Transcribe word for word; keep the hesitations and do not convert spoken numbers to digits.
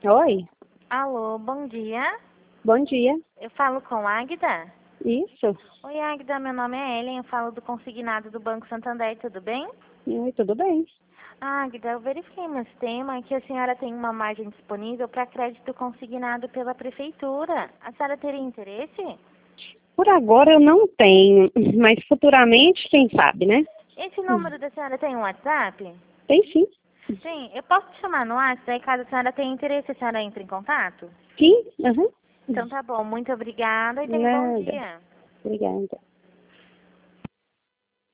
Oi, Alô, bom dia. bom dia. Eu falo com Águida? Isso. Oi, Águida, meu nome é Ellen, eu falo do consignado do Banco Santander, tudo bem? Oi, tudo bem. Águida, eu verifiquei no sistema que a senhora tem uma margem disponível para crédito consignado pela prefeitura. A senhora teria interesse? Por agora eu não tenho, mas futuramente, quem sabe, né? Esse número da senhora tem um WhatsApp? Tem sim. Sim, eu posso te chamar no WhatsApp, aí caso a senhora tenha interesse, a senhora entra em contato? Sim? Aham. Então tá bom, muito obrigada e tenha um bom Nada. dia. Obrigada.